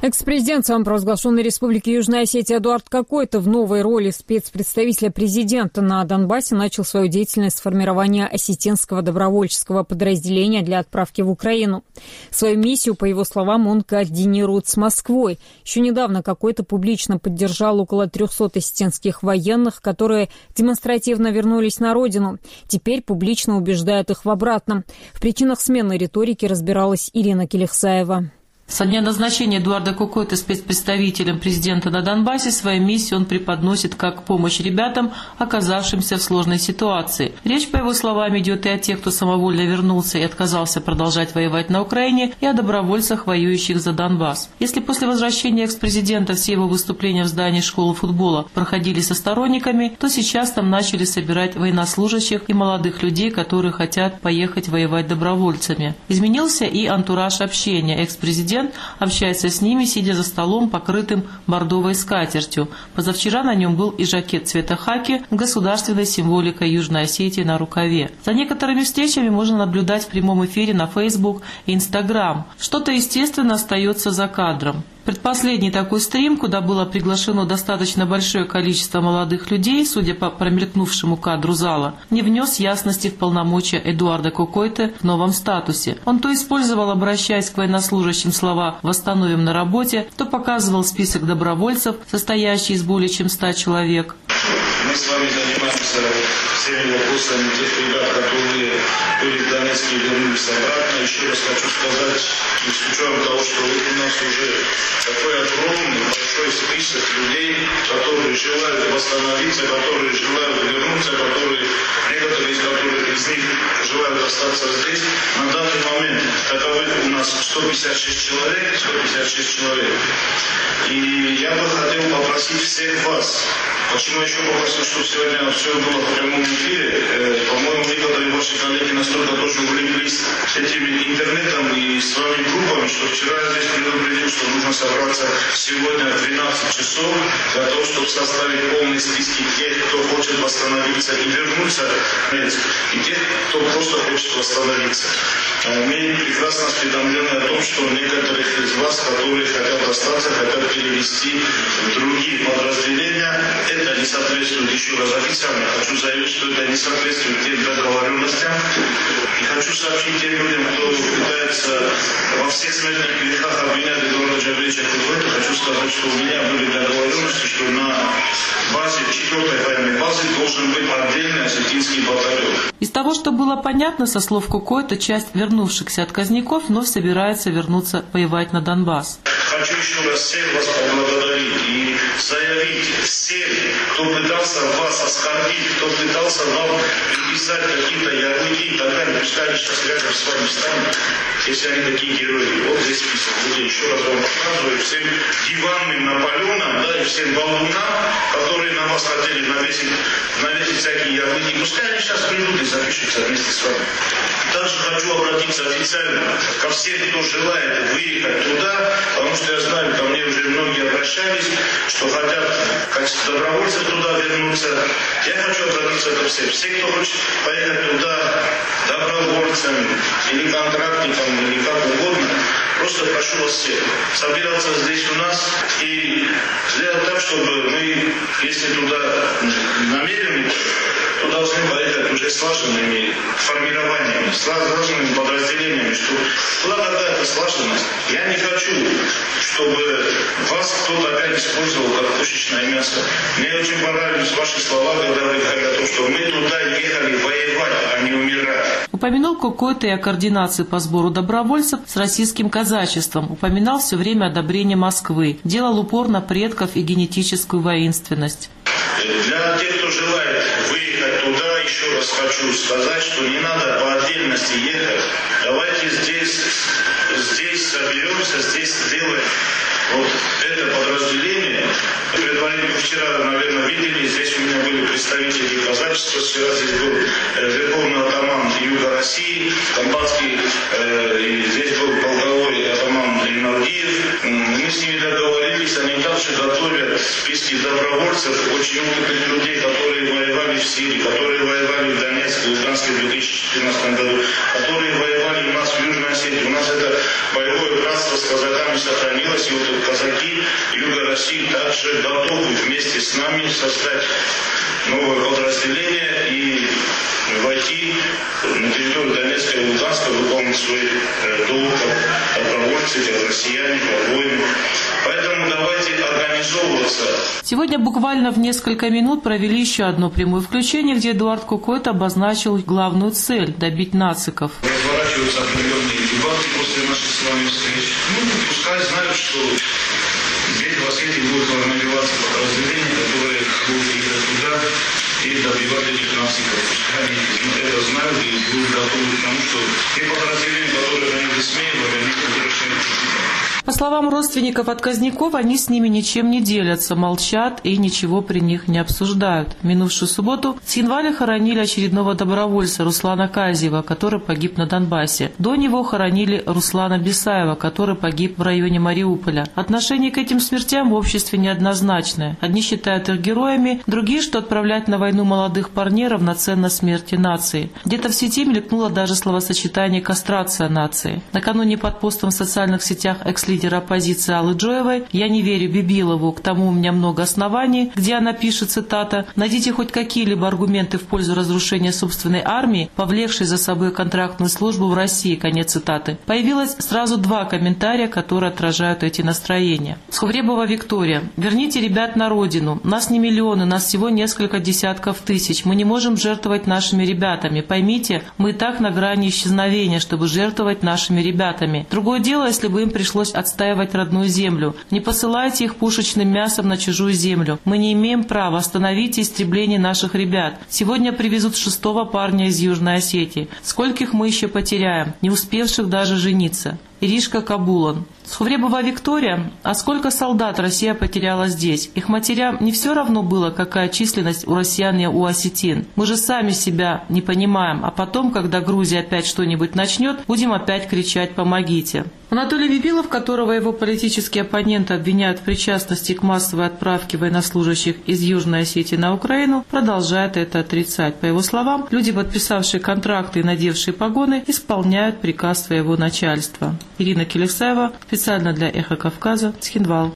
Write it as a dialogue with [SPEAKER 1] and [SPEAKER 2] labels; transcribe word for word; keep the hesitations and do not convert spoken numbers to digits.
[SPEAKER 1] Экс-президент самопровозглашенной Республики Южная Осетия Эдуард Кокойто в новой роли спецпредставителя президента на Донбассе начал свою деятельность с формирования осетинского добровольческого подразделения для отправки в Украину. Свою миссию, по его словам, он координирует с Москвой. Еще недавно Кокойто публично поддержал около трехсот осетинских военных, которые демонстративно вернулись на родину. Теперь публично убеждает их в обратном. В причинах смены риторики разбиралась Ирина Келехсаева.
[SPEAKER 2] Со дня назначения Эдуарда Кокойто спецпредставителем президента на Донбассе свою миссию он преподносит как помощь ребятам, оказавшимся в сложной ситуации. Речь, по его словам, идет и о тех, кто самовольно вернулся и отказался продолжать воевать на Украине, и о добровольцах, воюющих за Донбасс. Если после возвращения экс-президента все его выступления в здании школы футбола проходили со сторонниками, то сейчас там начали собирать военнослужащих и молодых людей, которые хотят поехать воевать добровольцами. Изменился и антураж общения. Экс-президент общается с ними, сидя за столом, покрытым бордовой скатертью. Позавчера на нем был и жакет цвета хаки с государственной символикой Южной Осетии на рукаве. За некоторыми встречами можно наблюдать в прямом эфире на Facebook и Instagram. Что-то, естественно, остается за кадром. Предпоследний такой стрим, куда было приглашено достаточно большое количество молодых людей, судя по промелькнувшему кадру зала, не внес ясности в полномочия Эдуарда Кокойто в новом статусе. Он то использовал, обращаясь к военнослужащим, слова «восстановим на работе», то показывал список добровольцев, состоящий из более чем ста человек.
[SPEAKER 3] Мы с вами занимаемся всеми вопросами тех ребят, которые были в Донецке и вернулись обратно. Еще раз хочу сказать, с учетом того, что у нас уже такой огромный, большой список людей, которые желают восстановиться, которые желают вернуться, которые, некоторые из которых из них желают остаться здесь. На данный момент таковых у нас сто пятьдесят шесть человек, сто пятьдесят шесть человек. И я бы хотел попросить всех вас, почему еще попросил, чтобы сегодня все было в прямом эфире. Э, по-моему, некоторые ваши коллеги настолько тоже увлеклись этим интернетом и своими группами, что вчера я здесь предупредил, что нужно собраться сегодня в двенадцать часов для того, чтобы составить полные списки тех, кто хочет восстановиться и вернуться, и тех, кто просто хочет восстановиться. Мы прекрасно осведомлены о том, что некоторых из вас, которые хотят остаться, хотят перевести в другие подразделения. Это не соответствует, еще раз официально хочу заявить, что это не соответствует тем договоренностям. И хочу сообщить тем людям, кто пытается во всех смертных грехах обвинять Эдуарда Джабрича Кокойто, хочу сказать, что у меня были договоренности, что на базе, четвертой военной базы должен быть отдельный осетинский батальон.
[SPEAKER 2] Из того, что было понятно со слов Кокойто, часть вернувшихся отказников вновь собирается вернуться воевать на Донбасс.
[SPEAKER 3] Хочу еще раз всех вас поблагодарить и заявить всем, кто пытался вас оскорбить, кто пытался вам приписать какие-то ярлыки и так далее, пускай они сейчас рядом с вами станут, если они такие герои. Вот здесь список людей. Еще раз вам показываю всем диванным Наполеонам, да, и всем балунам, которые на вас хотели навесить, навесить всякие ярлыки. Пускай они сейчас придут и запишутся вместе с вами. Также хочу обратиться официально ко всем, кто желает выехать туда, потому что я знаю, ко мне уже многие обращались, что хотят в качестве добровольцев туда вернуться. Я хочу обратиться ко всем. Все, кто хочет поехать туда добровольцем или контрактником, или как угодно, просто прошу вас всех собираться здесь у нас и сделать так, чтобы мы, если туда намерены, то должны поехать уже слаженными формированиями, слаженными подразделениями, что была какая-то слаженность. Я не хочу, чтобы вас кто-то опять использовал как пушечное мясо. Мне очень понравились ваши слова, когда вы говорили о том, что мы туда ехали воевать, а не умирать.
[SPEAKER 2] Упомянул Кокойто и о координации по сбору добровольцев с российским казачеством. Упоминал все время одобрение Москвы. Делал упор на предков и генетическую воинственность.
[SPEAKER 3] Для тех, кто желает выехать туда, еще раз хочу сказать, что не надо по отдельности ехать. Давайте здесь, здесь соберемся, здесь сделаем вот это подразделение. Предварительно вчера, наверное, видели, здесь у меня были представители казачества, вчера здесь был э, верховный атаман Юга России, Камбатский, э, и здесь был полковой атаман Ринардиев. Мы с ними договорились, они также готовят списки добровольцев, очень опытных людей, которые воевали в Сирии, которые воевали в Донецке, в Луганске в две тысячи четырнадцатом году, которые воевали у нас в Южной Осетии. У нас это боевое братство с казаками сохранилось, и вот Юга России также готовы вместе с нами создать новое подразделение и войти на территорию Донецка и Луганска, выполнить свой долг как добровольцы, как россияне, как воины. Поэтому давайте организовываться.
[SPEAKER 2] Сегодня буквально в несколько минут провели еще одно прямое включение, где Эдуард Кокойт обозначил главную цель – добить нациков.
[SPEAKER 3] Разворачиваются определенные дебаты после нашей с вами встречи. Ну, пускай знают, что здесь в Осетии будет формироваться подразделение, которое будет ехать туда и добивать этих нациков. Пускай они это знают и будут готовы к тому, что те подразделения, которые они высмеивали, они возвращаются сюда.
[SPEAKER 2] По словам родственников отказников, они с ними ничем не делятся, молчат и ничего при них не обсуждают. В минувшую субботу в Цхинвале хоронили очередного добровольца Руслана Казьева, который погиб на Донбассе. До него хоронили Руслана Бесаева, который погиб в районе Мариуполя. Отношение к этим смертям в обществе неоднозначное. Одни считают их героями, другие, что отправлять на войну молодых парней равноценно смерти нации. Где-то в сети мелькнуло даже словосочетание «кастрация нации». Накануне под постом в социальных сетях экс лидера оппозиции Аллы Джоевой «Я не верю Бибилову, к тому у меня много оснований», где она пишет, цитата, «Найдите хоть какие-либо аргументы в пользу разрушения собственной армии, повлекшей за собой контрактную службу в России», конец цитаты. Появилось сразу два комментария, которые отражают эти настроения. Схувребова Виктория. «Верните ребят на родину. Нас не миллионы, нас всего несколько десятков тысяч. Мы не можем жертвовать нашими ребятами. Поймите, мы и так на грани исчезновения, чтобы жертвовать нашими ребятами. Другое дело, если бы им пришлось отстаивать родную землю. Не посылайте их пушечным мясом на чужую землю. Мы не имеем права. Остановите истребление наших ребят. Сегодня привезут шестого парня из Южной Осетии. Скольких мы еще потеряем, не успевших даже жениться». Иришка Кабулан. Схувребова Виктория. А сколько солдат Россия потеряла здесь? Их матерям не все равно было, какая численность у россиян и у осетин. Мы же сами себя не понимаем, а потом, когда Грузия опять что-нибудь начнет, будем опять кричать «помогите». Анатолий Бибилов, которого его политические оппоненты обвиняют в причастности к массовой отправке военнослужащих из Южной Осетии на Украину, продолжает это отрицать. По его словам, люди, подписавшие контракты и надевшие погоны, исполняют приказ своего начальства. Ирина Келесаева, специально для «Эхо Кавказа», Цхинвал.